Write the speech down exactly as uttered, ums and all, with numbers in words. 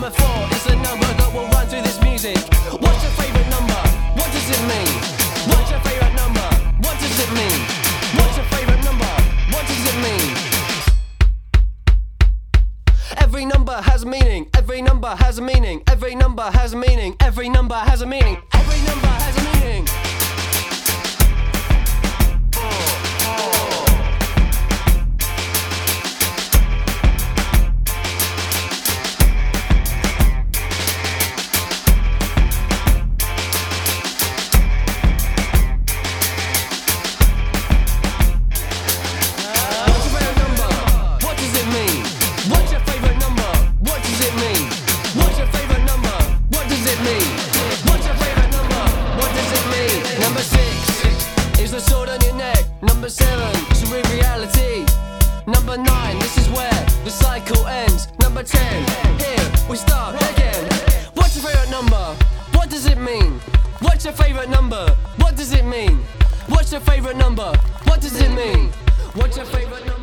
Number four is the number that will run through this music. What's your favourite number? What does it mean? What's your favourite number? What does it mean? What's your favourite number? What does it mean? Every number has meaning. Every number has a meaning. Every number has a meaning. Every number has a meaning. Every number has a meaning. Number seven, surreal reality. Number nine, this is where the cycle ends. Number ten, here we start again. What's your favourite number? What does it mean? What's your favourite number? What does it mean? What's your favourite number? What does it mean? What's your favourite number?